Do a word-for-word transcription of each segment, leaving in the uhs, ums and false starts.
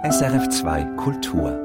S R F zwei Kultur.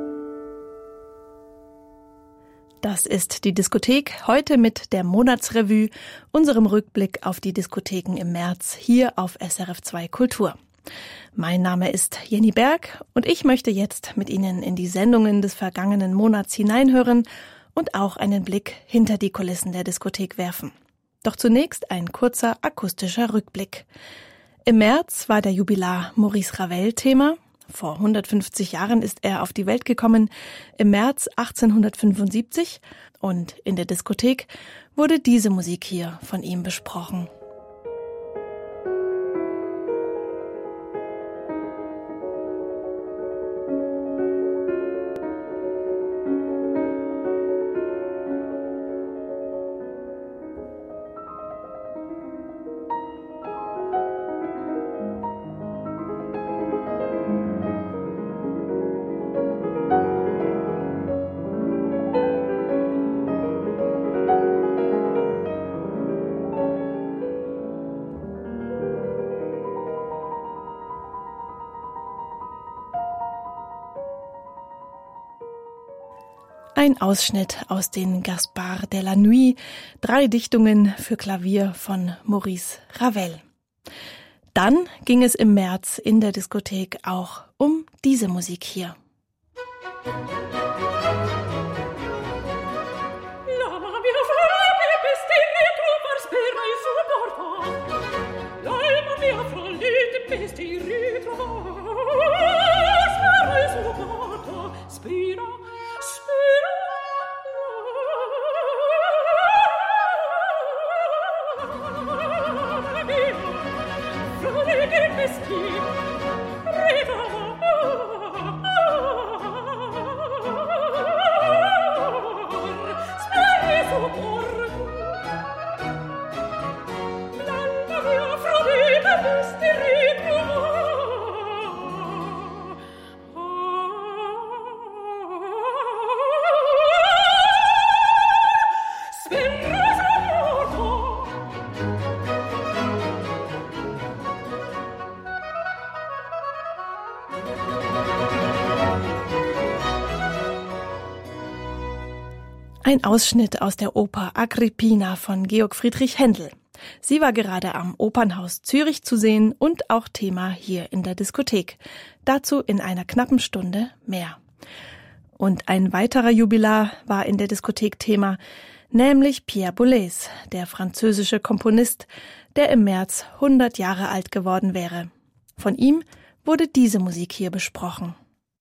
Das ist die Diskothek, heute mit der Monatsrevue, unserem Rückblick auf die Diskotheken im März, hier auf S R F zwei Kultur. Mein Name ist Jenny Berg und ich möchte jetzt mit Ihnen in die Sendungen des vergangenen Monats hineinhören und auch einen Blick hinter die Kulissen der Diskothek werfen. Doch zunächst ein kurzer akustischer Rückblick. Im März war der Jubilar Maurice Ravel Thema. Vor hundertfünfzig Jahren ist er auf die Welt gekommen, im März achtzehnhundertfünfundsiebzig, und in der Diskothek wurde diese Musik hier von ihm besprochen. Ein Ausschnitt aus den Gaspard de la Nuit, drei Dichtungen für Klavier von Maurice Ravel. Dann ging es im März in der Diskothek auch um diese Musik hier. Ein Ausschnitt aus der Oper Agrippina von Georg Friedrich Händel. Sie war gerade am Opernhaus Zürich zu sehen und auch Thema hier in der Diskothek. Dazu in einer knappen Stunde mehr. Und ein weiterer Jubilar war in der Diskothek Thema, nämlich Pierre Boulez, der französische Komponist, der im März hundert Jahre alt geworden wäre. Von ihm wurde diese Musik hier besprochen.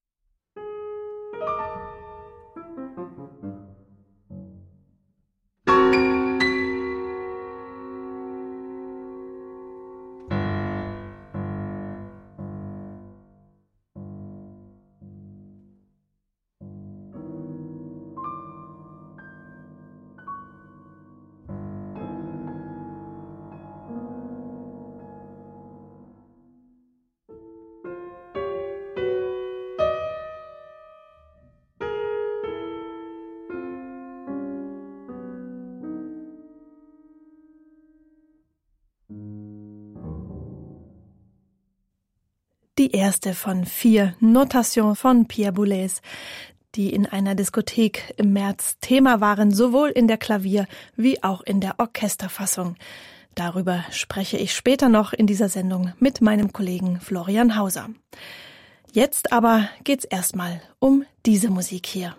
Die erste von vier Notations von Pierre Boulez, die in einer Diskothek im März Thema waren, sowohl in der Klavier- wie auch in der Orchesterfassung. Darüber spreche ich später noch in dieser Sendung mit meinem Kollegen Florian Hauser. Jetzt aber geht's erstmal um diese Musik hier.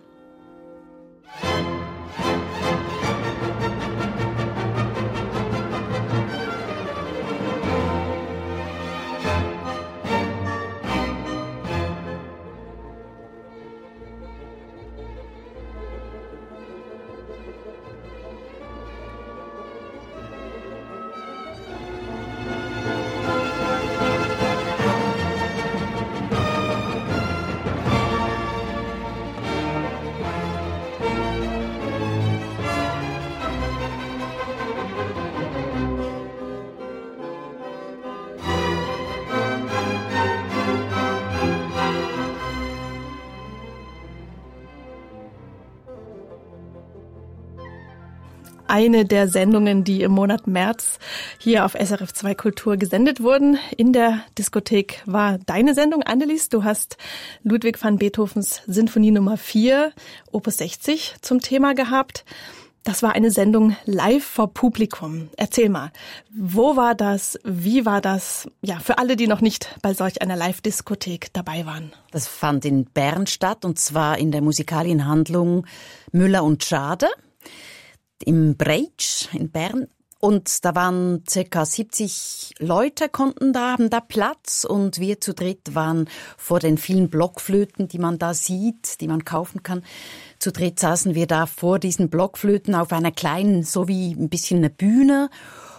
eine der Sendungen, die im Monat März hier auf S R F zwei Kultur gesendet wurden. In der Diskothek war deine Sendung, Annelies. Du hast Ludwig van Beethovens Sinfonie Nummer vier, Opus sechzig, zum Thema gehabt. Das war eine Sendung live vor Publikum. Erzähl mal, wo war das, wie war das, ja, für alle, die noch nicht bei solch einer Live-Diskothek dabei waren? Das fand in Bern statt, und zwar in der Musikalienhandlung Müller und Schade im Breitsch in Bern. Und da waren circa siebzig Leute, konnten da, haben da Platz, und wir zu dritt waren vor den vielen Blockflöten, die man da sieht, die man kaufen kann. Zu dritt saßen wir da vor diesen Blockflöten auf einer kleinen, so wie ein bisschen eine Bühne.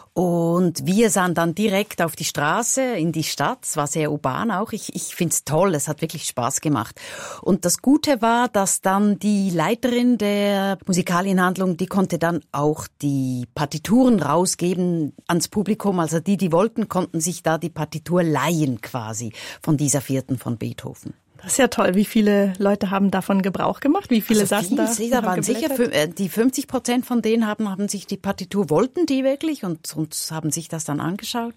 Und wir sahen dann direkt auf die Straße, in die Stadt. Es war sehr urban auch. Ich, ich finde es toll, es hat wirklich Spaß gemacht. Und das Gute war, dass dann die Leiterin der Musikalienhandlung, die konnte dann auch die Partituren rausgeben ans Publikum. Also die, die wollten, konnten sich da die Partitur leihen quasi von dieser vierten von Beethoven. Das ist ja toll. Wie viele Leute haben davon Gebrauch gemacht? Wie viele also saßen da? Viele, da waren sicher die fünfzig Prozent von denen haben, haben sich die Partitur, wollten die wirklich und, und haben sich das dann angeschaut.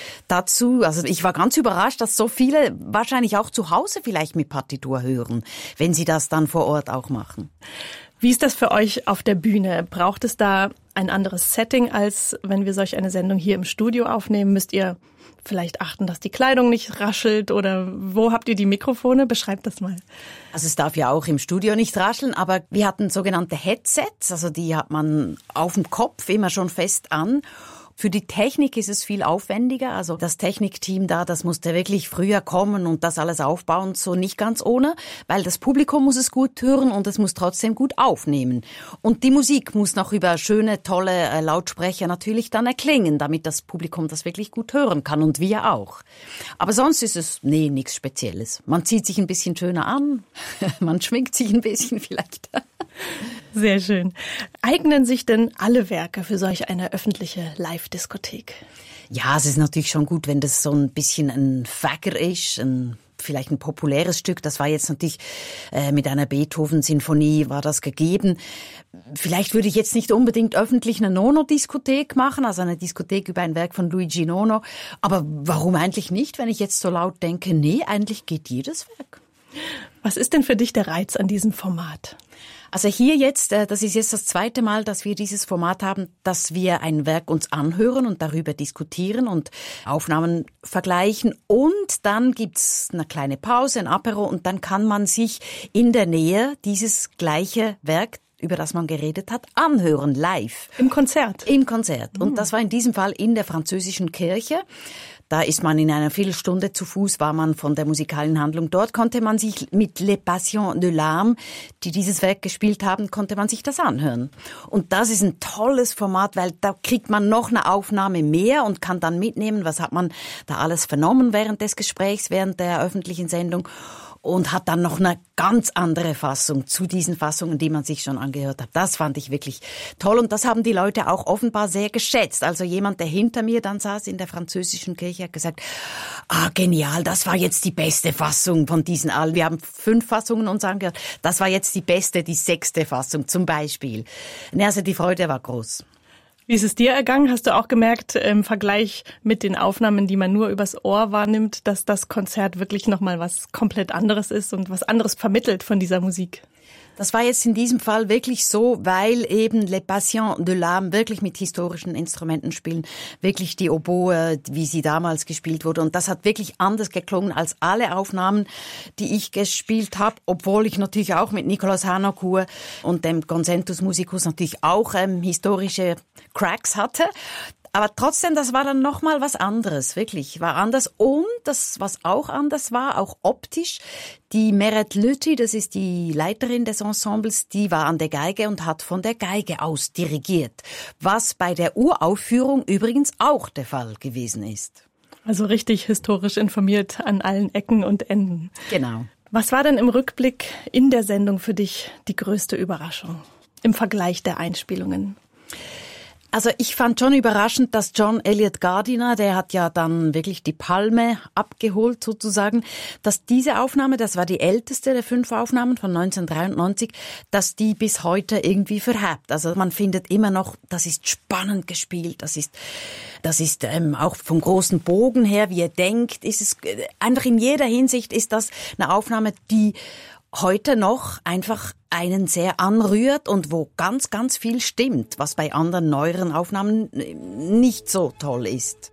Dazu, also ich war ganz überrascht, dass so viele wahrscheinlich auch zu Hause vielleicht mit Partitur hören, wenn sie das dann vor Ort auch machen. Wie ist das für euch auf der Bühne? Braucht es da ein anderes Setting, als wenn wir solch eine Sendung hier im Studio aufnehmen? Müsst ihr vielleicht achten, dass die Kleidung nicht raschelt, oder wo habt ihr die Mikrofone? Beschreibt das mal. Also es darf ja auch im Studio nicht rascheln, aber wir hatten sogenannte Headsets, also die hat man auf dem Kopf immer schon fest an. Für die Technik ist es viel aufwendiger. Also das Technikteam da, das musste wirklich früher kommen und das alles aufbauen, so nicht ganz ohne, weil das Publikum muss es gut hören und es muss trotzdem gut aufnehmen. Und die Musik muss noch über schöne, tolle äh, Lautsprecher natürlich dann erklingen, damit das Publikum das wirklich gut hören kann, und wir auch. Aber sonst ist es, nee, nichts Spezielles. Man zieht sich ein bisschen schöner an, man schminkt sich ein bisschen vielleicht. Sehr schön. Eignen sich denn alle Werke für solch eine öffentliche Live-Diskothek? Ja, es ist natürlich schon gut, wenn das so ein bisschen ein Fagger ist, ein, vielleicht ein populäres Stück. Das war jetzt natürlich äh, mit einer Beethoven-Sinfonie war das gegeben. Vielleicht würde ich jetzt nicht unbedingt öffentlich eine Nono-Diskothek machen, also eine Diskothek über ein Werk von Luigi Nono. Aber warum eigentlich nicht, wenn ich jetzt so laut denke? Nee, eigentlich geht jedes Werk. Was ist denn für dich der Reiz an diesem Format? Also hier jetzt, das ist jetzt das zweite Mal, dass wir dieses Format haben, dass wir ein Werk uns anhören und darüber diskutieren und Aufnahmen vergleichen. Und dann gibt's eine kleine Pause, ein Apero, und dann kann man sich in der Nähe dieses gleiche Werk, über das man geredet hat, anhören, live. Im Konzert? Im Konzert. Und das war in diesem Fall in der französischen Kirche. Da ist man in einer Viertelstunde zu Fuß, war man von der Musikalienhandlung. Dort konnte man sich mit Les Passions de l'Âme, die dieses Werk gespielt haben, konnte man sich das anhören. Und das ist ein tolles Format, weil da kriegt man noch eine Aufnahme mehr und kann dann mitnehmen, was hat man da alles vernommen während des Gesprächs, während der öffentlichen Sendung. Und hat dann noch eine ganz andere Fassung zu diesen Fassungen, die man sich schon angehört hat. Das fand ich wirklich toll, und das haben die Leute auch offenbar sehr geschätzt. Also jemand, der hinter mir dann saß in der französischen Kirche, hat gesagt, ah, genial, das war jetzt die beste Fassung von diesen allen. Wir haben fünf Fassungen uns angehört. Das war jetzt die beste, die sechste Fassung zum Beispiel. Also die Freude war groß. Wie ist es dir ergangen? Hast du auch gemerkt, im Vergleich mit den Aufnahmen, die man nur übers Ohr wahrnimmt, dass das Konzert wirklich nochmal was komplett anderes ist und was anderes vermittelt von dieser Musik? Das war jetzt in diesem Fall wirklich so, weil eben Les Passions de l'Âme wirklich mit historischen Instrumenten spielen, wirklich die Oboe, wie sie damals gespielt wurde. Und das hat wirklich anders geklungen als alle Aufnahmen, die ich gespielt habe, obwohl ich natürlich auch mit Nikolaus Harnoncourt und dem Concentus Musicus natürlich auch ähm, historische Cracks hatte. Aber trotzdem, das war dann nochmal was anderes, wirklich, war anders. Und das, was auch anders war, auch optisch, die Meret Lüthi, das ist die Leiterin des Ensembles, die war an der Geige und hat von der Geige aus dirigiert, was bei der Uraufführung übrigens auch der Fall gewesen ist. Also richtig historisch informiert an allen Ecken und Enden. Genau. Was war denn im Rückblick in der Sendung für dich die größte Überraschung im Vergleich der Einspielungen? Also ich fand schon überraschend, dass John Elliott Gardiner, der hat ja dann wirklich die Palme abgeholt sozusagen, dass diese Aufnahme, das war die älteste der fünf Aufnahmen von neunzehnhundertdreiundneunzig, dass die bis heute irgendwie verhebt. Also man findet immer noch, das ist spannend gespielt, das ist, das ist ähm, auch vom großen Bogen her, wie ihr denkt, ist es einfach in jeder Hinsicht ist das eine Aufnahme, die heute noch einfach einen sehr anrührt und wo ganz, ganz viel stimmt, was bei anderen neueren Aufnahmen nicht so toll ist.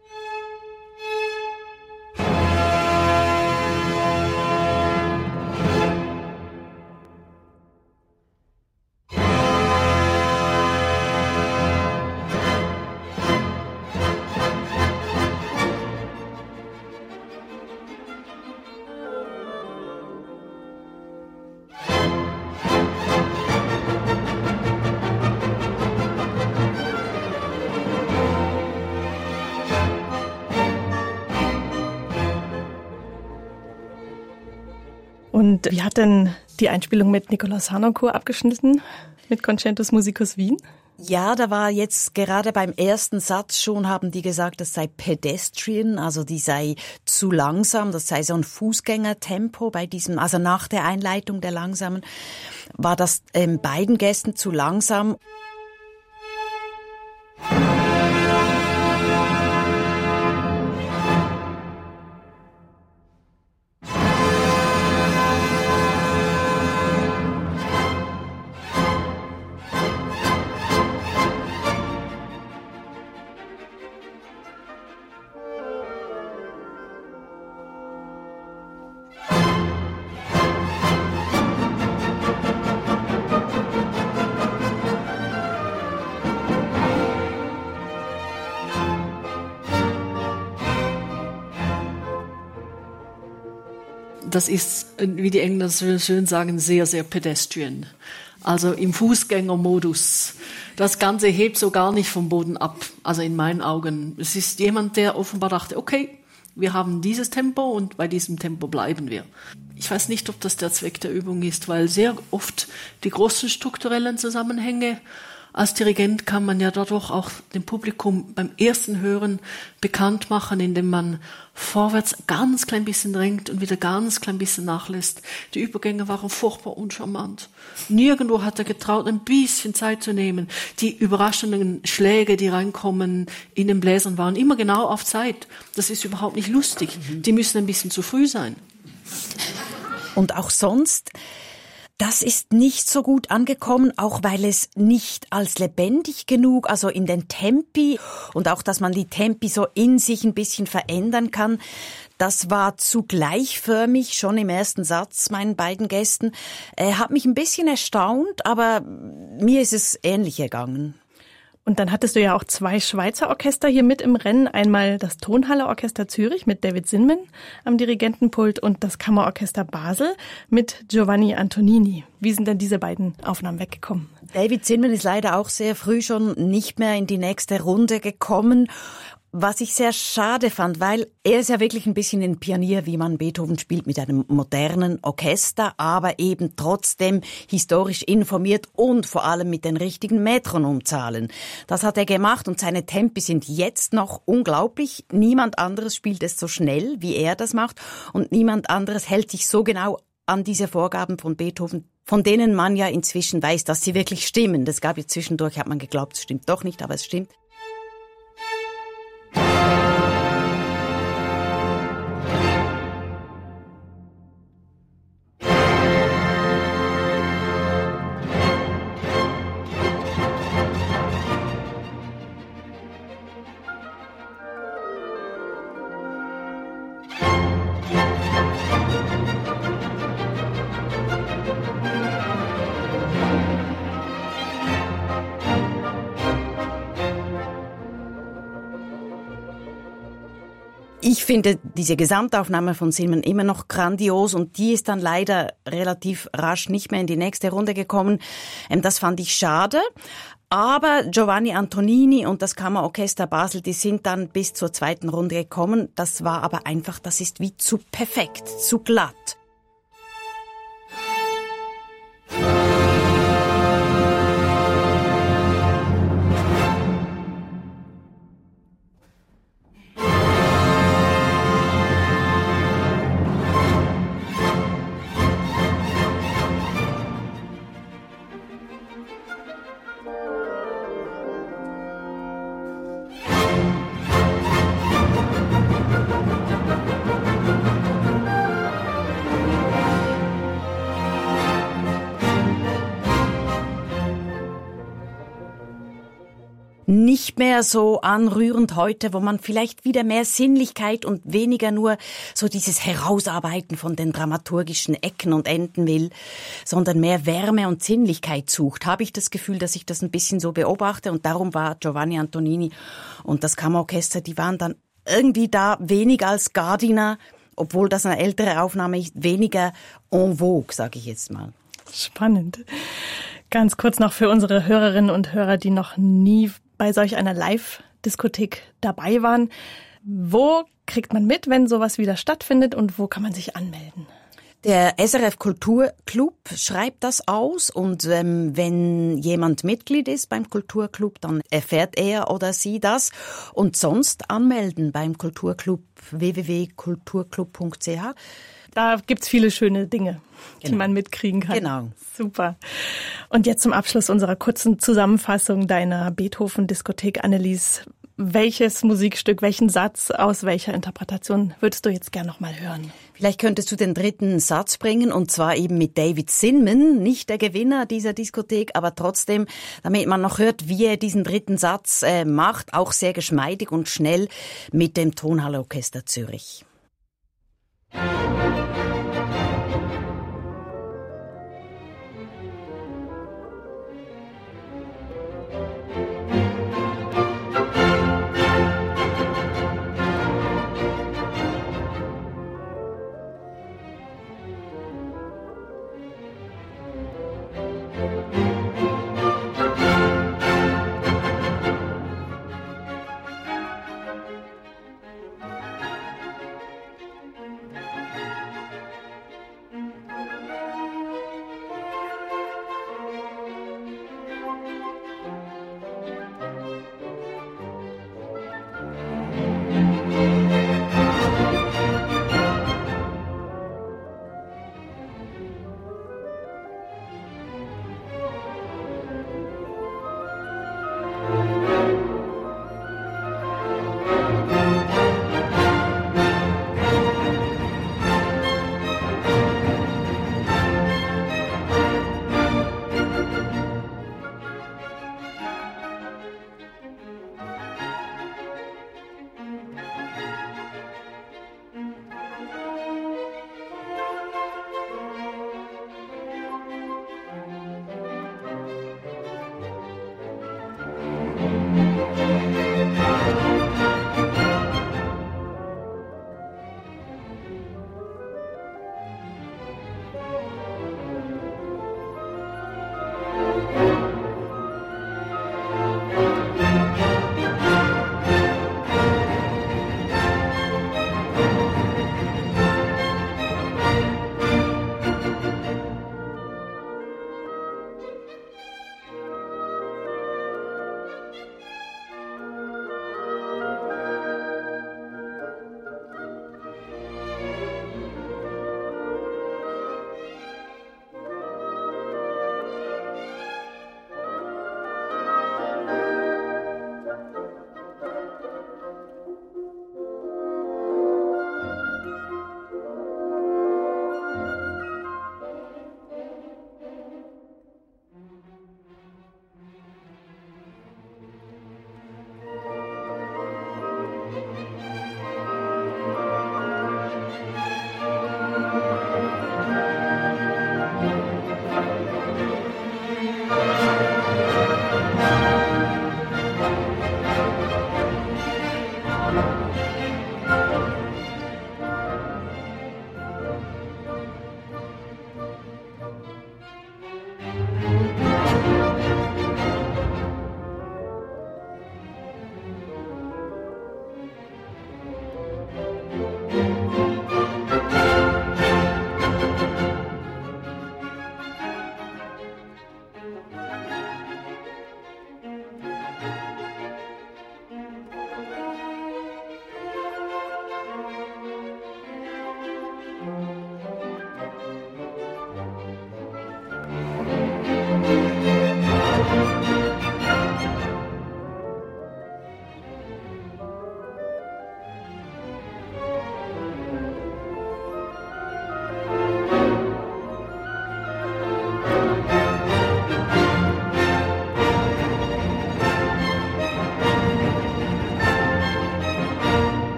Und wie hat denn die Einspielung mit Nikolaus Harnoncourt abgeschnitten, mit Concentus Musicus Wien? Ja, da war jetzt gerade beim ersten Satz schon, haben die gesagt, das sei pedestrian, also die sei zu langsam, das sei so ein Fußgängertempo bei diesem, also nach der Einleitung der langsamen, war das ähm, beiden Gästen zu langsam. Das ist, wie die Engländer so schön sagen, sehr, sehr pedestrian. Also im Fußgängermodus. Das Ganze hebt so gar nicht vom Boden ab, also in meinen Augen. Es ist jemand, der offenbar dachte, okay, wir haben dieses Tempo und bei diesem Tempo bleiben wir. Ich weiß nicht, ob das der Zweck der Übung ist, weil sehr oft die großen strukturellen Zusammenhänge, als Dirigent kann man ja dadurch auch dem Publikum beim ersten Hören bekannt machen, indem man vorwärts ganz klein bisschen drängt und wieder ganz klein bisschen nachlässt. Die Übergänge waren furchtbar uncharmant. Nirgendwo hat er getraut, ein bisschen Zeit zu nehmen. Die überraschenden Schläge, die reinkommen in den Bläsern, waren immer genau auf Zeit. Das ist überhaupt nicht lustig. Die müssen ein bisschen zu früh sein. Und auch sonst, das ist nicht so gut angekommen, auch weil es nicht als lebendig genug, also in den Tempi und auch, dass man die Tempi so in sich ein bisschen verändern kann, das war zu gleichförmig schon im ersten Satz meinen beiden Gästen. Äh, hat mich ein bisschen erstaunt, aber mir ist es ähnlich ergangen. Und dann hattest du ja auch zwei Schweizer Orchester hier mit im Rennen. Einmal das Tonhalle Orchester Zürich mit David Zinman am Dirigentenpult und das Kammerorchester Basel mit Giovanni Antonini. Wie sind denn diese beiden Aufnahmen weggekommen? David Zinman ist leider auch sehr früh schon nicht mehr in die nächste Runde gekommen. Was ich sehr schade fand, weil er ist ja wirklich ein bisschen ein Pionier, wie man Beethoven spielt, mit einem modernen Orchester, aber eben trotzdem historisch informiert und vor allem mit den richtigen Metronomzahlen. Das hat er gemacht und seine Tempi sind jetzt noch unglaublich. Niemand anderes spielt es so schnell, wie er das macht und niemand anderes hält sich so genau an diese Vorgaben von Beethoven, von denen man ja inzwischen weiß, dass sie wirklich stimmen. Das gab ja zwischendurch, hat man geglaubt, es stimmt doch nicht, aber es stimmt. Ich finde diese Gesamtaufnahme von Zinman immer noch grandios und die ist dann leider relativ rasch nicht mehr in die nächste Runde gekommen. Das fand ich schade. Aber Giovanni Antonini und das Kammerorchester Basel, die sind dann bis zur zweiten Runde gekommen. Das war aber einfach, das ist wie zu perfekt, zu glatt. nicht mehr so anrührend heute, wo man vielleicht wieder mehr Sinnlichkeit und weniger nur so dieses Herausarbeiten von den dramaturgischen Ecken und Enden will, sondern mehr Wärme und Sinnlichkeit sucht. Habe ich das Gefühl, dass ich das ein bisschen so beobachte, und darum war Giovanni Antonini und das Kammerorchester, die waren dann irgendwie da weniger als Gardiner, obwohl das eine ältere Aufnahme ist, weniger en vogue, sage ich jetzt mal. Spannend. Ganz kurz noch für unsere Hörerinnen und Hörer, die noch nie bei solch einer Live-Diskothek dabei waren. Wo kriegt man mit, wenn sowas wieder stattfindet, und wo kann man sich anmelden? Der S R F Kulturclub schreibt das aus, und ähm, wenn jemand Mitglied ist beim Kulturclub, dann erfährt er oder sie das. Und sonst anmelden beim Kulturclub w w w punkt kulturclub punkt c h. Da gibt's viele schöne Dinge, genau, die man mitkriegen kann. Genau. Super. Und jetzt zum Abschluss unserer kurzen Zusammenfassung deiner Beethoven-Diskothek, Annelies. Welches Musikstück, welchen Satz aus welcher Interpretation würdest du jetzt gern noch mal hören? Vielleicht könntest du den dritten Satz bringen, und zwar eben mit David Zinman, nicht der Gewinner dieser Diskothek, aber trotzdem, damit man noch hört, wie er diesen dritten Satz äh, macht, auch sehr geschmeidig und schnell mit dem Tonhalleorchester Zürich.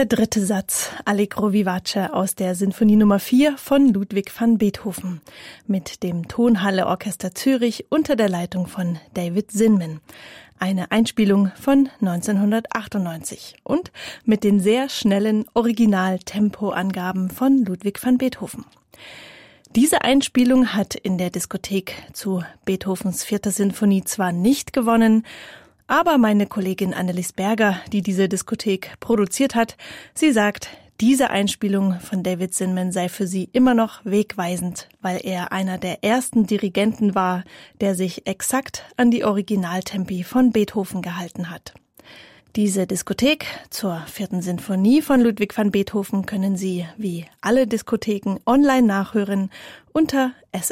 Der dritte Satz, Allegro vivace aus der Sinfonie Nummer vier von Ludwig van Beethoven mit dem Tonhalle Orchester Zürich unter der Leitung von David Zinman. Eine Einspielung von neunzehnhundertachtundneunzig und mit den sehr schnellen Original-Tempo-Angaben von Ludwig van Beethoven. Diese Einspielung hat in der Diskothek zu Beethovens vierter Sinfonie zwar nicht gewonnen, aber meine Kollegin Annelies Berger, die diese Diskothek produziert hat, sie sagt, diese Einspielung von David Zinman sei für sie immer noch wegweisend, weil er einer der ersten Dirigenten war, der sich exakt an die Originaltempi von Beethoven gehalten hat. Diese Diskothek zur vierten Sinfonie von Ludwig van Beethoven können Sie, wie alle Diskotheken, online nachhören unter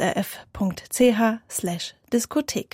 srf.ch slash Diskothek.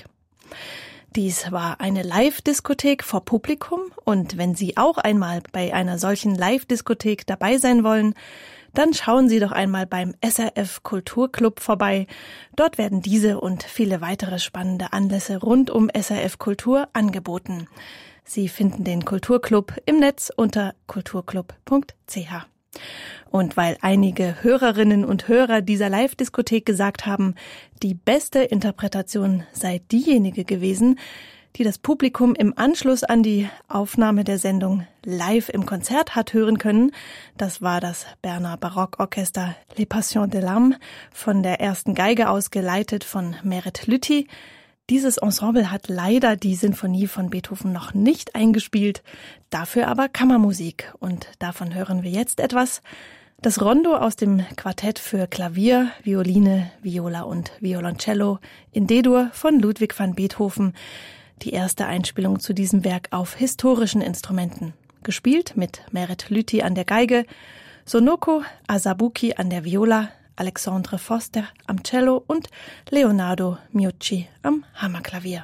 Dies war eine Live-Diskothek vor Publikum und wenn Sie auch einmal bei einer solchen Live-Diskothek dabei sein wollen, dann schauen Sie doch einmal beim S R F Kulturclub vorbei. Dort werden diese und viele weitere spannende Anlässe rund um S R F Kultur angeboten. Sie finden den Kulturclub im Netz unter kulturclub punkt c h. Und weil einige Hörerinnen und Hörer dieser Live-Diskothek gesagt haben, die beste Interpretation sei diejenige gewesen, die das Publikum im Anschluss an die Aufnahme der Sendung live im Konzert hat hören können, das war das Berner Barockorchester Les Passions de l'Âme, von der ersten Geige aus geleitet von Meret Lüthi. Dieses Ensemble hat leider die Sinfonie von Beethoven noch nicht eingespielt, dafür aber Kammermusik. Und davon hören wir jetzt etwas. Das Rondo aus dem Quartett für Klavier, Violine, Viola und Violoncello in D-Dur von Ludwig van Beethoven. Die erste Einspielung zu diesem Werk auf historischen Instrumenten. Gespielt mit Meret Lüthi an der Geige, Sonoko Asabuki an der Viola, Alexandre Foster am Cello und Leonardo Miucci am Hammerklavier.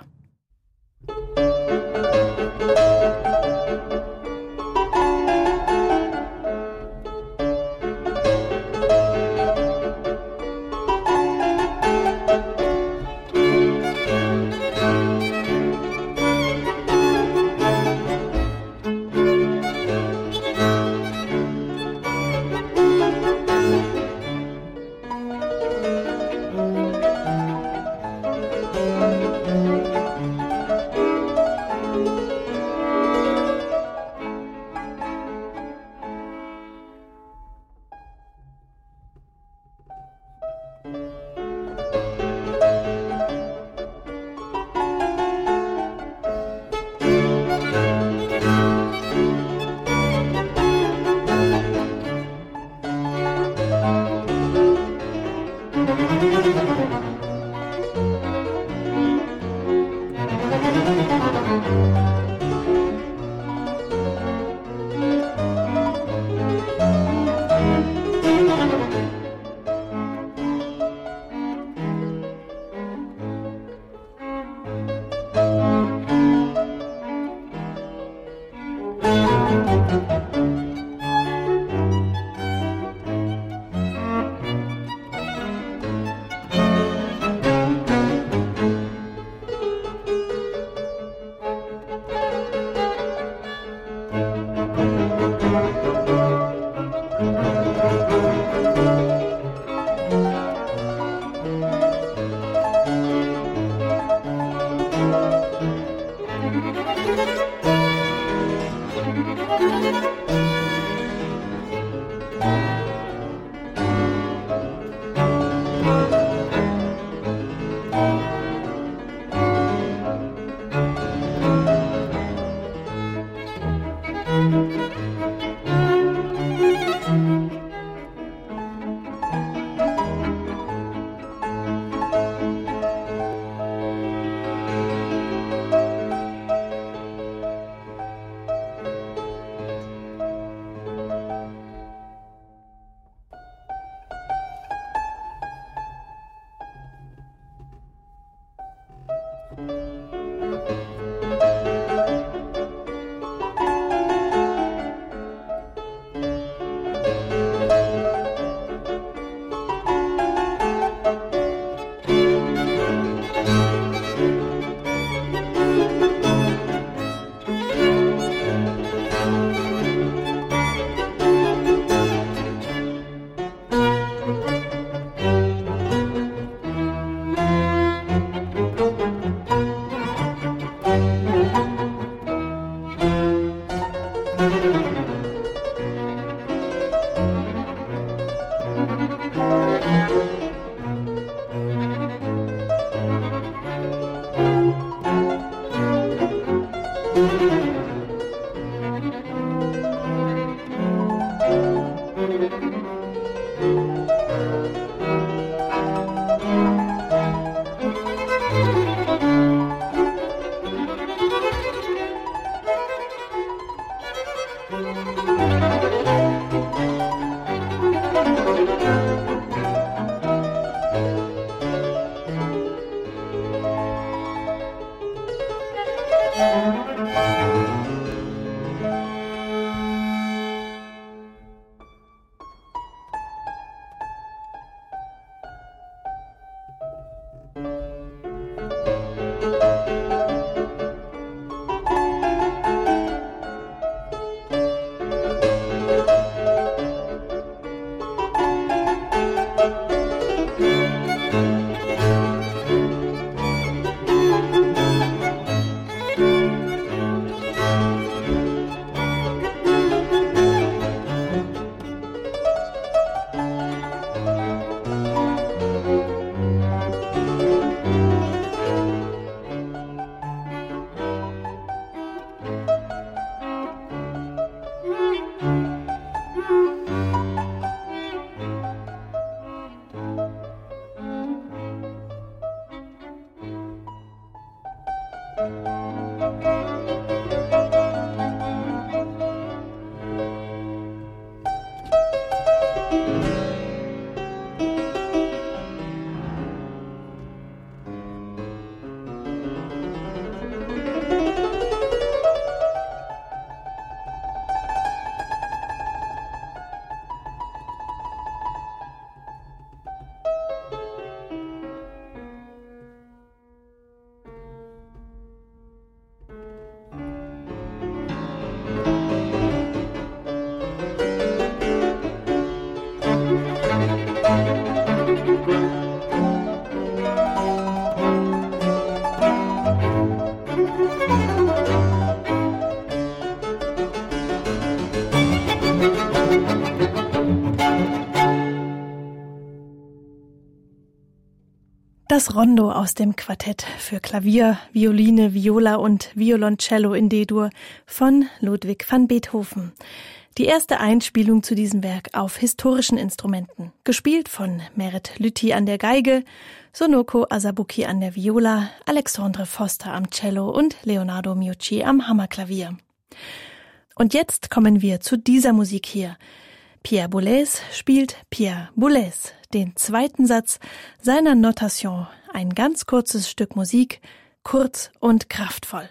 Das Rondo aus dem Quartett für Klavier, Violine, Viola und Violoncello in D-Dur von Ludwig van Beethoven. Die erste Einspielung zu diesem Werk auf historischen Instrumenten, gespielt von Merit Lüthi an der Geige, Sonoko Asabuki an der Viola, Alexandre Foster am Cello und Leonardo Miucci am Hammerklavier. Und jetzt kommen wir zu dieser Musik hier. Pierre Boulez spielt Pierre Boulez, den zweiten Satz seiner Notation, ein ganz kurzes Stück Musik, kurz und kraftvoll.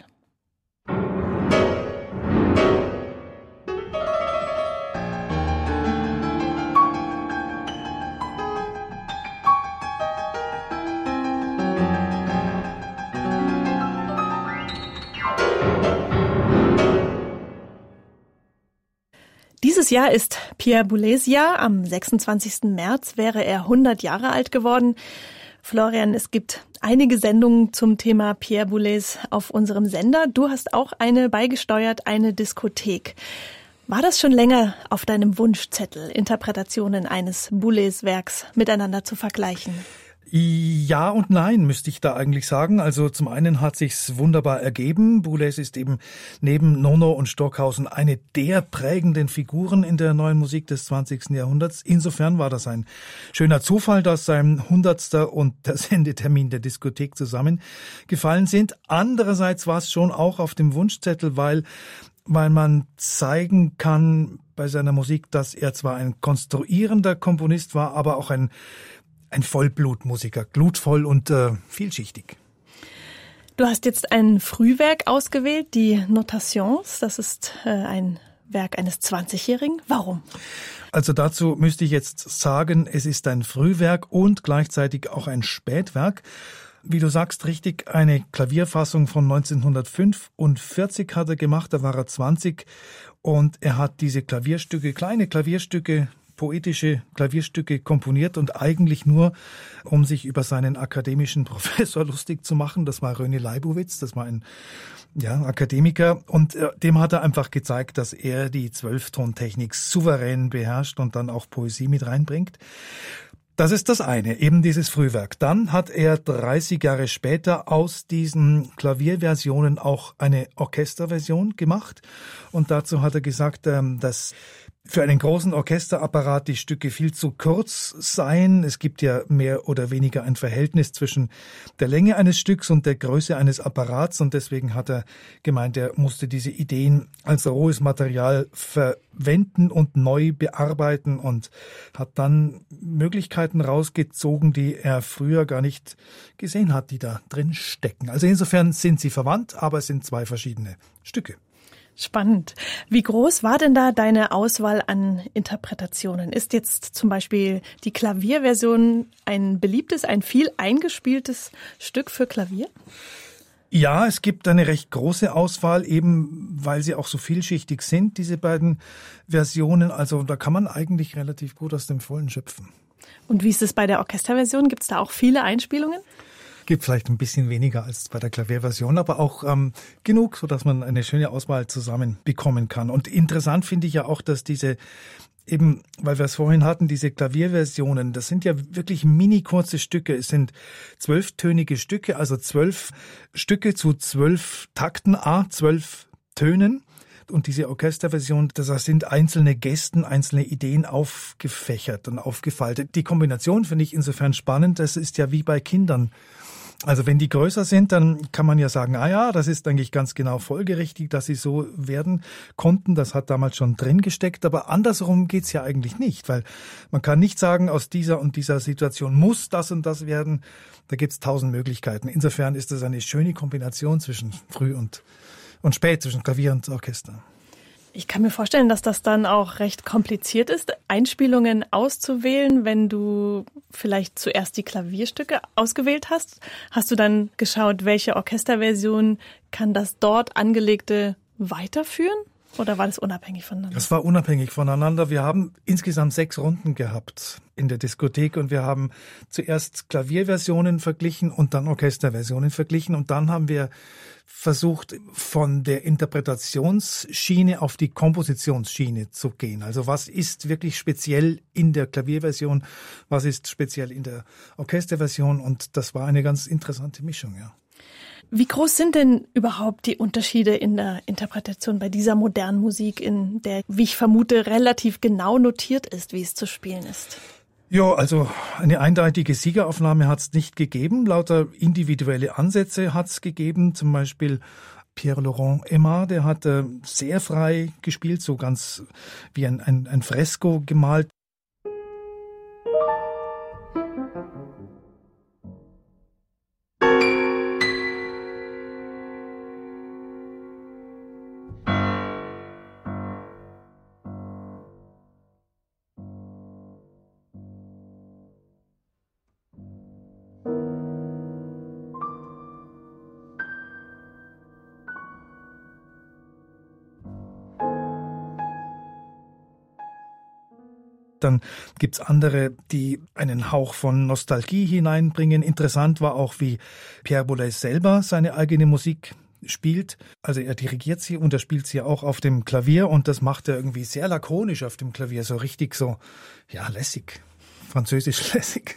Dieses Jahr ist Pierre Boulez Jahr. Am sechsundzwanzigsten März wäre er hundert Jahre alt geworden. Florian, es gibt einige Sendungen zum Thema Pierre Boulez auf unserem Sender. Du hast auch eine beigesteuert, eine Diskothek. War das schon länger auf deinem Wunschzettel, Interpretationen eines Boulez-Werks miteinander zu vergleichen? Ja und nein, müsste ich da eigentlich sagen. Also zum einen hat sich's wunderbar ergeben. Boulez ist eben neben Nono und Stockhausen eine der prägenden Figuren in der neuen Musik des zwanzigsten Jahrhunderts. Insofern war das ein schöner Zufall, dass sein hundertster und der Sendetermin der Diskothek zusammengefallen sind. Andererseits war es schon auch auf dem Wunschzettel, weil weil man zeigen kann bei seiner Musik, dass er zwar ein konstruierender Komponist war, aber auch ein Ein Vollblutmusiker, glutvoll und äh, vielschichtig. Du hast jetzt ein Frühwerk ausgewählt, die Notations. Das ist äh, ein Werk eines zwanzigjährigen. Warum? Also dazu müsste ich jetzt sagen, es ist ein Frühwerk und gleichzeitig auch ein Spätwerk. Wie du sagst, richtig, eine Klavierfassung von neunzehnhundertfünfundvierzig hat er gemacht, da war er zwanzig und er hat diese Klavierstücke, kleine Klavierstücke, poetische Klavierstücke komponiert und eigentlich nur, um sich über seinen akademischen Professor lustig zu machen. Das war René Leibowitz, das war ein ja, Akademiker und äh, dem hat er einfach gezeigt, dass er die Zwölftontechnik souverän beherrscht und dann auch Poesie mit reinbringt. Das ist das eine, eben dieses Frühwerk. Dann hat er dreißig Jahre später aus diesen Klavierversionen auch eine Orchesterversion gemacht und dazu hat er gesagt, ähm, dass für einen großen Orchesterapparat die Stücke viel zu kurz seien. Es gibt ja mehr oder weniger ein Verhältnis zwischen der Länge eines Stücks und der Größe eines Apparats und deswegen hat er gemeint, er musste diese Ideen als rohes Material verwenden und neu bearbeiten und hat dann Möglichkeiten rausgezogen, die er früher gar nicht gesehen hat, die da drin stecken. Also insofern sind sie verwandt, aber es sind zwei verschiedene Stücke. Spannend. Wie groß war denn da deine Auswahl an Interpretationen? Ist jetzt zum Beispiel die Klavierversion ein beliebtes, ein viel eingespieltes Stück für Klavier? Ja, es gibt eine recht große Auswahl, eben weil sie auch so vielschichtig sind, diese beiden Versionen. Also da kann man eigentlich relativ gut aus dem Vollen schöpfen. Und wie ist es bei der Orchesterversion? Gibt es da auch viele Einspielungen? Gibt vielleicht ein bisschen weniger als bei der Klavierversion, aber auch ähm, genug, sodass man eine schöne Auswahl zusammen bekommen kann. Und interessant finde ich ja auch, dass diese eben, weil wir es vorhin hatten, diese Klavierversionen, das sind ja wirklich mini kurze Stücke. Es sind zwölftönige Stücke, also zwölf Stücke zu zwölf Takten, a zwölf Tönen. Und diese Orchesterversion, das sind einzelne Gesten, einzelne Ideen aufgefächert und aufgefaltet. Die Kombination finde ich insofern spannend. Das ist ja wie bei Kindern. Also wenn die größer sind, dann kann man ja sagen, ah ja, das ist eigentlich ganz genau folgerichtig, dass sie so werden konnten. Das hat damals schon drin gesteckt. Aber andersrum geht's ja eigentlich nicht, weil man kann nicht sagen, aus dieser und dieser Situation muss das und das werden. Da gibt's tausend Möglichkeiten. Insofern ist das eine schöne Kombination zwischen früh und, und spät, zwischen Klavier und Orchester. Ich kann mir vorstellen, dass das dann auch recht kompliziert ist, Einspielungen auszuwählen, wenn du vielleicht zuerst die Klavierstücke ausgewählt hast. Hast du dann geschaut, welche Orchesterversion kann das dort angelegte weiterführen? Oder war das unabhängig voneinander? Das war unabhängig voneinander. Wir haben insgesamt sechs Runden gehabt in der Diskothek und wir haben zuerst Klavierversionen verglichen und dann Orchesterversionen verglichen und dann haben wir versucht, von der Interpretationsschiene auf die Kompositionsschiene zu gehen. Also was ist wirklich speziell in der Klavierversion, was ist speziell in der Orchesterversion und das war eine ganz interessante Mischung, ja. Wie groß sind denn überhaupt die Unterschiede in der Interpretation bei dieser modernen Musik, in der, wie ich vermute, relativ genau notiert ist, wie es zu spielen ist? Ja, also eine eindeutige Siegeraufnahme hat es nicht gegeben. Lauter individuelle Ansätze hat es gegeben. Zum Beispiel Pierre-Laurent Aimard, der hat äh, sehr frei gespielt, so ganz wie ein, ein, ein Fresko gemalt. Dann gibt's andere, die einen Hauch von Nostalgie hineinbringen. Interessant war auch, wie Pierre Boulez selber seine eigene Musik spielt. Also er dirigiert sie und er spielt sie auch auf dem Klavier und das macht er irgendwie sehr lakonisch auf dem Klavier, so richtig so, ja, lässig, französisch lässig.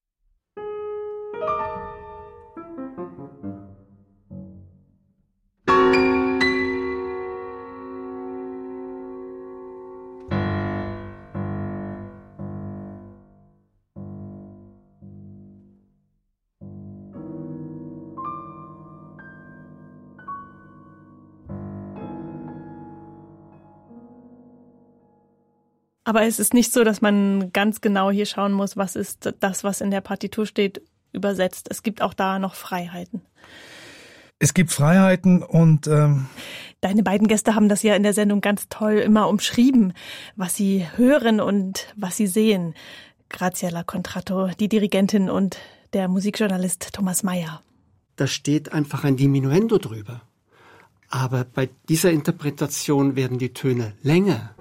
Aber es ist nicht so, dass man ganz genau hier schauen muss, was ist das, was in der Partitur steht, übersetzt. Es gibt auch da noch Freiheiten. Es gibt Freiheiten und ähm Deine beiden Gäste haben das ja in der Sendung ganz toll immer umschrieben, was sie hören und was sie sehen. Graziella Contratto, die Dirigentin, und der Musikjournalist Thomas Meyer. Da steht einfach ein Diminuendo drüber. Aber bei dieser Interpretation werden die Töne länger.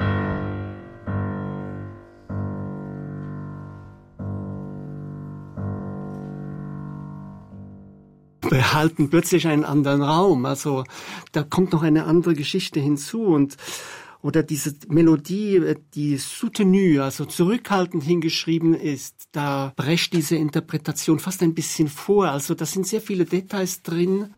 Behalten plötzlich einen anderen Raum. Also da kommt noch eine andere Geschichte hinzu und oder diese Melodie, die soutenue, also zurückhaltend hingeschrieben ist, da brecht diese Interpretation fast ein bisschen vor. Also da sind sehr viele Details drin.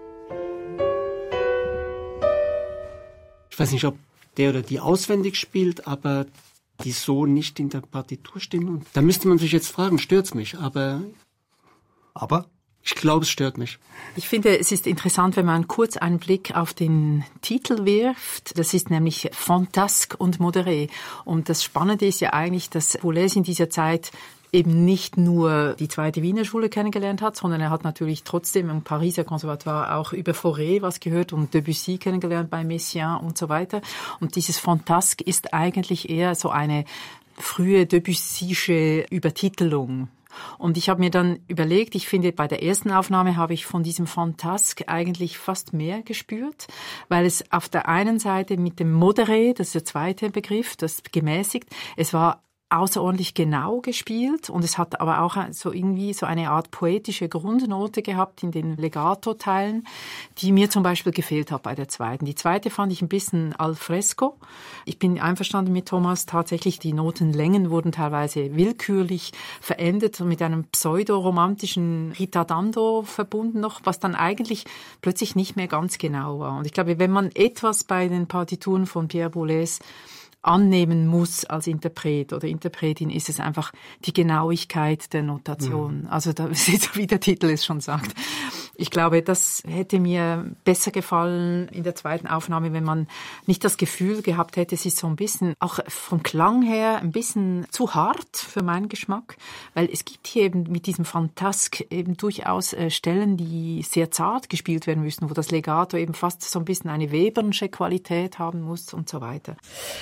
Ich weiß nicht, ob der oder die auswendig spielt, aber die so nicht in der Partitur stehen. Und da müsste man sich jetzt fragen, stört's mich? Aber aber ich glaube, es stört mich. Ich finde, es ist interessant, wenn man kurz einen Blick auf den Titel wirft. Das ist nämlich Fantasque und Modéré. Und das Spannende ist ja eigentlich, dass Boulez in dieser Zeit eben nicht nur die zweite Wiener Schule kennengelernt hat, sondern er hat natürlich trotzdem im Pariser Conservatoire auch über Fauré was gehört und Debussy kennengelernt bei Messiaen und so weiter. Und dieses Fantasque ist eigentlich eher so eine frühe Debussysche Übertitelung. Und ich habe mir dann überlegt, ich finde, bei der ersten Aufnahme habe ich von diesem Fantasque eigentlich fast mehr gespürt, weil es auf der einen Seite mit dem Modéré, das ist der zweite Begriff, das gemäßigt, es war außerordentlich genau gespielt und es hat aber auch so irgendwie so eine Art poetische Grundnote gehabt in den Legato-Teilen, die mir zum Beispiel gefehlt hat bei der zweiten. Die zweite fand ich ein bisschen al fresco. Ich bin einverstanden mit Thomas, tatsächlich die Notenlängen wurden teilweise willkürlich verändert und mit einem pseudo-romantischen Ritardando verbunden noch, was dann eigentlich plötzlich nicht mehr ganz genau war. Und ich glaube, wenn man etwas bei den Partituren von Pierre Boulez annehmen muss als Interpret oder Interpretin, ist es einfach die Genauigkeit der Notation. Mhm. Also da ist, wie der Titel es schon sagt. Ich glaube, das hätte mir besser gefallen in der zweiten Aufnahme, wenn man nicht das Gefühl gehabt hätte, es ist so ein bisschen, auch vom Klang her, ein bisschen zu hart für meinen Geschmack, weil es gibt hier eben mit diesem Fantasque eben durchaus äh, Stellen, die sehr zart gespielt werden müssen, wo das Legato eben fast so ein bisschen eine Webernsche Qualität haben muss und so weiter.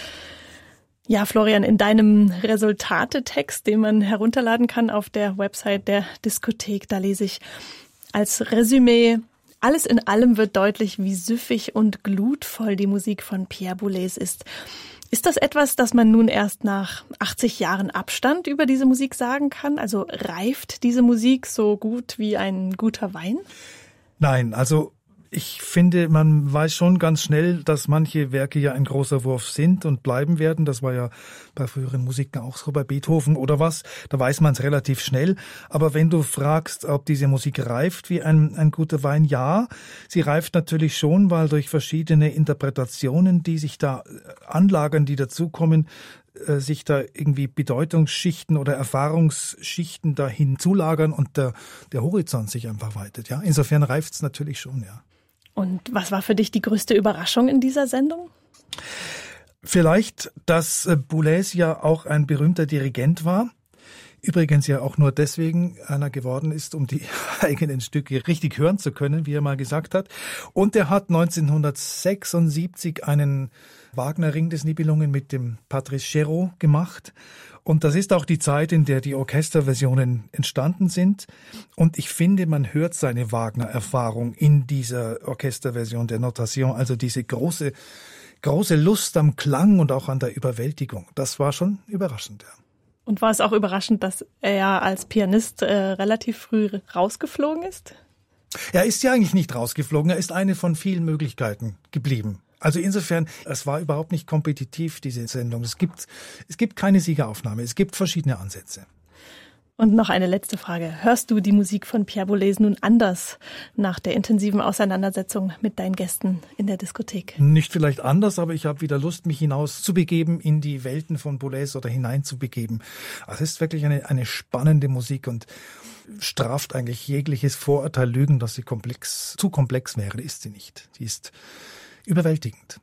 Ja, Florian, in deinem Resultatetext, den man herunterladen kann auf der Website der Diskothek, da lese ich als Resümee: Alles in allem wird deutlich, wie süffig und glutvoll die Musik von Pierre Boulez ist. Ist das etwas, das man nun erst nach achtzig Jahren Abstand über diese Musik sagen kann? Also reift diese Musik so gut wie ein guter Wein? Nein, also ich finde, man weiß schon ganz schnell, dass manche Werke ja ein großer Wurf sind und bleiben werden. Das war ja bei früheren Musiken auch so, bei Beethoven oder was. Da weiß man es relativ schnell. Aber wenn du fragst, ob diese Musik reift wie ein, ein guter Wein, ja, sie reift natürlich schon, weil durch verschiedene Interpretationen, die sich da anlagern, die dazukommen, sich da irgendwie Bedeutungsschichten oder Erfahrungsschichten dahin zulagern und der, der Horizont sich einfach weitet. Ja, insofern reift es natürlich schon, ja. Und was war für dich die größte Überraschung in dieser Sendung? Vielleicht, dass Boulez ja auch ein berühmter Dirigent war. Übrigens ja auch nur deswegen einer geworden ist, um die eigenen Stücke richtig hören zu können, wie er mal gesagt hat. Und er hat neunzehnhundertsechsundsiebzig einen Wagner-Ring des Nibelungen mit dem Patrice Chéreau gemacht. Und das ist auch die Zeit, in der die Orchesterversionen entstanden sind. Und ich finde, man hört seine Wagner-Erfahrung in dieser Orchesterversion der Notation, also diese große, große Lust am Klang und auch an der Überwältigung. Das war schon überraschend, ja. Und war es auch überraschend, dass er als Pianist äh, relativ früh rausgeflogen ist? Er ist ja eigentlich nicht rausgeflogen, er ist eine von vielen Möglichkeiten geblieben. Also insofern, es war überhaupt nicht kompetitiv, diese Sendung. Es gibt, es gibt keine Siegeraufnahme, es gibt verschiedene Ansätze. Und noch eine letzte Frage. Hörst du die Musik von Pierre Boulez nun anders nach der intensiven Auseinandersetzung mit deinen Gästen in der Diskothek? Nicht vielleicht anders, aber ich habe wieder Lust, mich hinaus zu begeben in die Welten von Boulez oder hineinzubegeben. Also es ist wirklich eine, eine spannende Musik und straft eigentlich jegliches Vorurteil, Lügen, dass sie komplex, zu komplex wäre. Ist sie nicht. Sie ist überwältigend.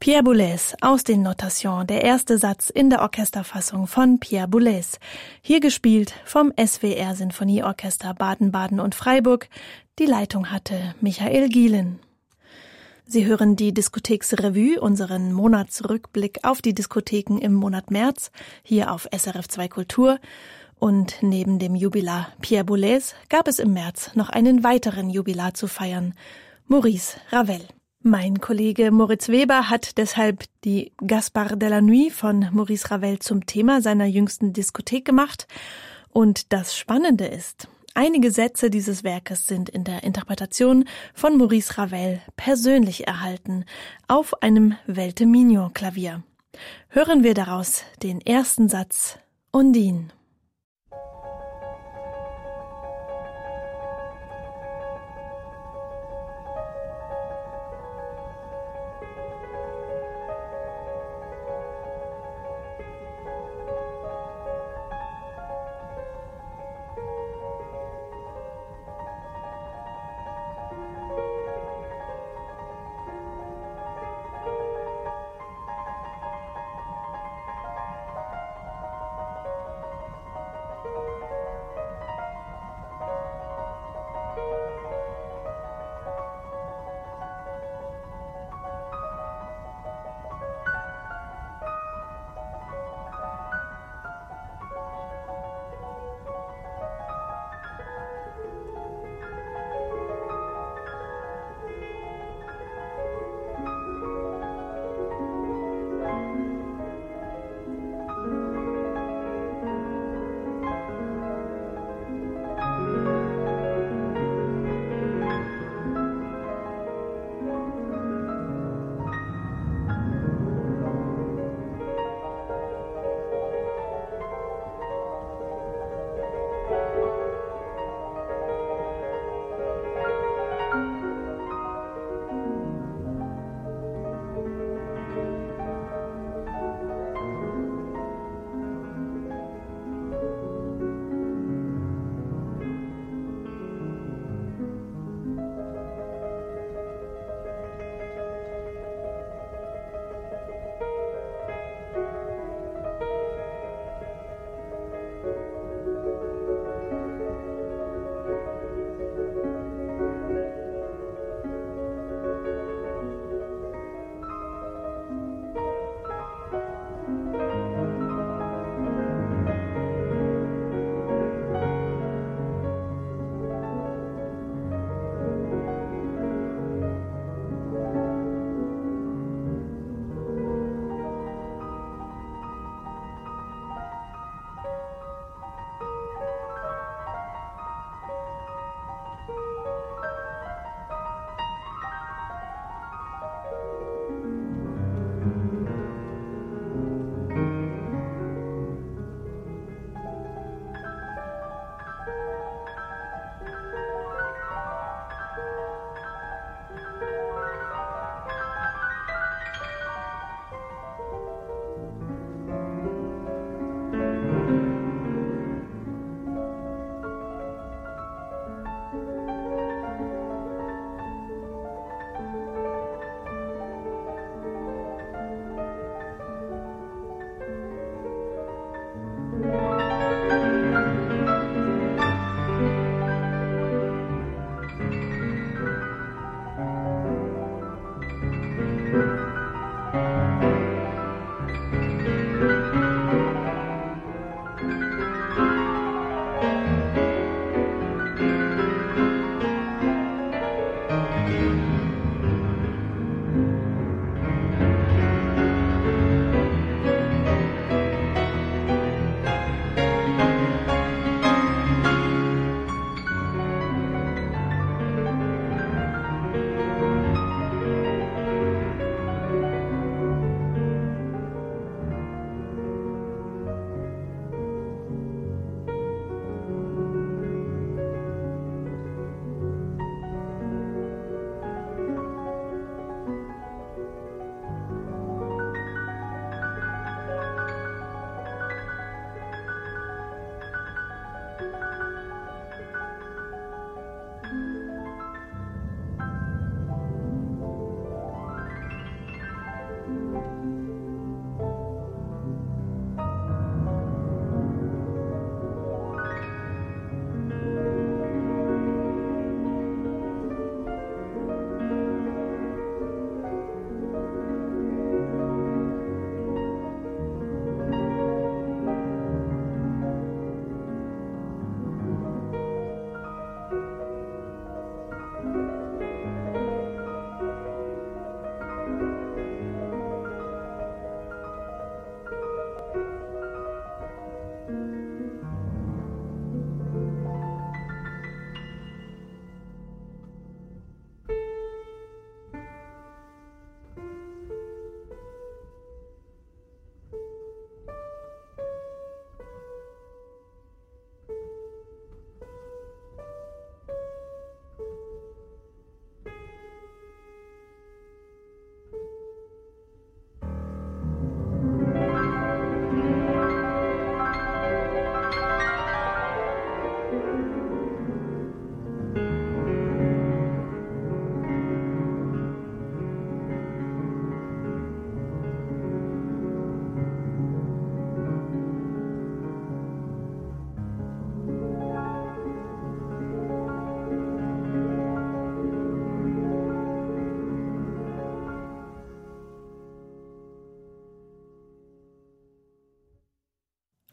Pierre Boulez aus den Notations, der erste Satz in der Orchesterfassung von Pierre Boulez. Hier gespielt vom S W R Sinfonieorchester Baden-Baden und Freiburg. Die Leitung hatte Michael Gielen. Sie hören die Diskotheksrevue, unseren Monatsrückblick auf die Diskotheken im Monat März, hier auf S R F zwei Kultur. Und neben dem Jubilar Pierre Boulez gab es im März noch einen weiteren Jubilar zu feiern, Maurice Ravel. Mein Kollege Moritz Weber hat deshalb die Gaspard de la Nuit von Maurice Ravel zum Thema seiner jüngsten Diskothek gemacht. Und das Spannende ist, einige Sätze dieses Werkes sind in der Interpretation von Maurice Ravel persönlich erhalten, auf einem Velte-Mignon-Klavier. Hören wir daraus den ersten Satz, Undine.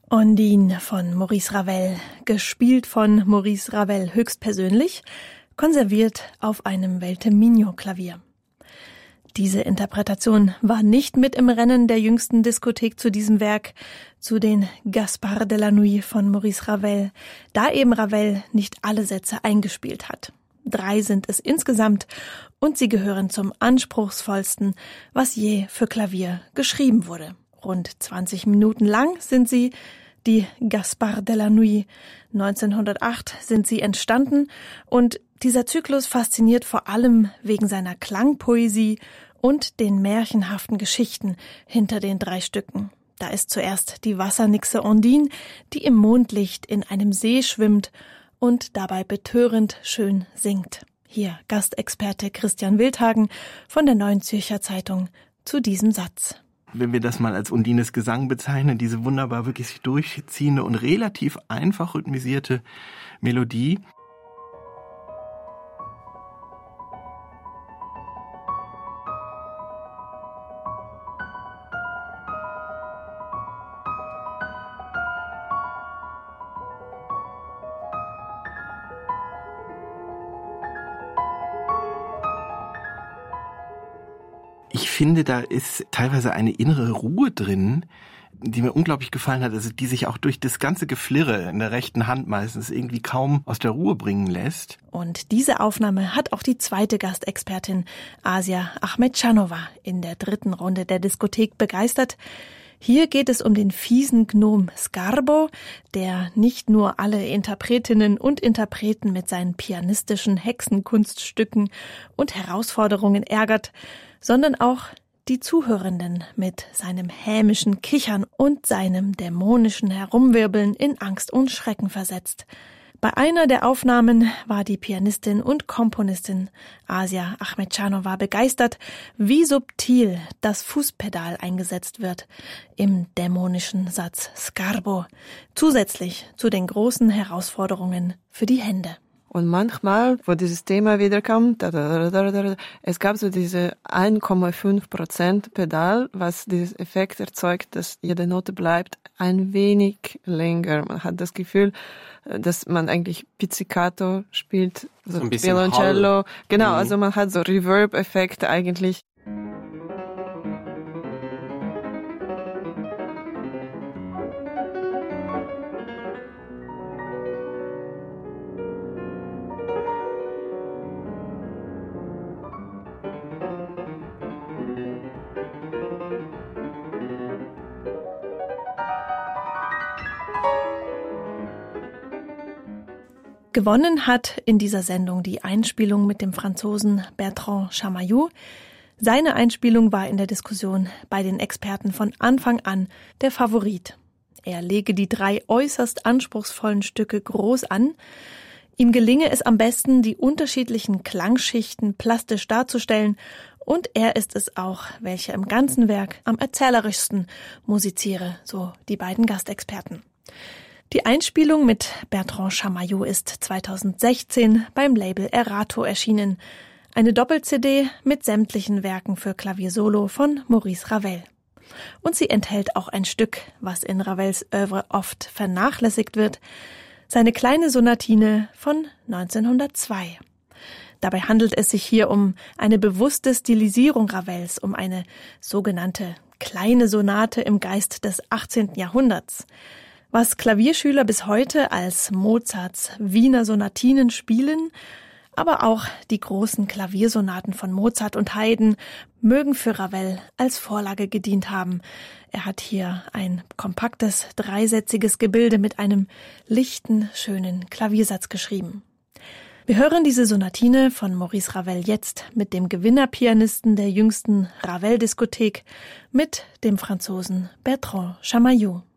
Ondine von Maurice Ravel, gespielt von Maurice Ravel höchstpersönlich, konserviert auf einem Veltemino-Klavier. Diese Interpretation war nicht mit im Rennen der jüngsten Diskothek zu diesem Werk, zu den Gaspard de la Nuit von Maurice Ravel, da eben Ravel nicht alle Sätze eingespielt hat. Drei sind es insgesamt und sie gehören zum anspruchsvollsten, was je für Klavier geschrieben wurde. Rund zwanzig Minuten lang sind sie, die Gaspard de la Nuit. neunzehnhundertacht sind sie entstanden und dieser Zyklus fasziniert vor allem wegen seiner Klangpoesie und den märchenhaften Geschichten hinter den drei Stücken. Da ist zuerst die Wassernixe Ondine, die im Mondlicht in einem See schwimmt und dabei betörend schön singt. Hier Gastexperte Christian Wildhagen von der Neuen Zürcher Zeitung zu diesem Satz. Wenn wir das mal als Ondines Gesang bezeichnen, diese wunderbar wirklich durchziehende und relativ einfach rhythmisierte Melodie. Ich finde, da ist teilweise eine innere Ruhe drin, die mir unglaublich gefallen hat, also die sich auch durch das ganze Geflirre in der rechten Hand meistens irgendwie kaum aus der Ruhe bringen lässt. Und diese Aufnahme hat auch die zweite Gastexpertin Asia Achmetschanova in der dritten Runde der Diskothek begeistert. Hier geht es um den fiesen Gnom Sgarbo, der nicht nur alle Interpretinnen und Interpreten mit seinen pianistischen Hexenkunststücken und Herausforderungen ärgert, sondern auch die Zuhörenden mit seinem hämischen Kichern und seinem dämonischen Herumwirbeln in Angst und Schrecken versetzt. Bei einer der Aufnahmen war die Pianistin und Komponistin Asia Achmetschanova begeistert, wie subtil das Fußpedal eingesetzt wird im dämonischen Satz Sgarbo, zusätzlich zu den großen Herausforderungen für die Hände. Und manchmal, wo dieses Thema wiederkam, da, da, da, da, da, es gab so diese eins Komma fünf Prozent Pedal, was diesen Effekt erzeugt, dass jede Note bleibt ein wenig länger. Man hat das Gefühl, dass man eigentlich Pizzicato spielt, so, so ein bisschen Violoncello. Hall. Genau, mhm. Also man hat so Reverb-Effekte eigentlich. Gewonnen hat in dieser Sendung die Einspielung mit dem Franzosen Bertrand Chamayou. Seine Einspielung war in der Diskussion bei den Experten von Anfang an der Favorit. Er lege die drei äußerst anspruchsvollen Stücke groß an. Ihm gelinge es am besten, die unterschiedlichen Klangschichten plastisch darzustellen, und er ist es auch, welcher im ganzen Werk am erzählerischsten musiziere, so die beiden Gastexperten. Die Einspielung mit Bertrand Chamayou ist zweitausendsechzehn beim Label Erato erschienen. Eine Doppel-C D mit sämtlichen Werken für Klaviersolo von Maurice Ravel. Und sie enthält auch ein Stück, was in Ravels Œuvre oft vernachlässigt wird, seine kleine Sonatine von neunzehnhundertzwei. Dabei handelt es sich hier um eine bewusste Stilisierung Ravels, um eine sogenannte kleine Sonate im Geist des achtzehnten Jahrhunderts. Was Klavierschüler bis heute als Mozarts Wiener Sonatinen spielen, aber auch die großen Klaviersonaten von Mozart und Haydn mögen für Ravel als Vorlage gedient haben. Er hat hier ein kompaktes, dreisätziges Gebilde mit einem lichten, schönen Klaviersatz geschrieben. Wir hören diese Sonatine von Maurice Ravel jetzt mit dem Gewinnerpianisten der jüngsten Ravel-Diskothek, mit dem Franzosen Bertrand Chamayou.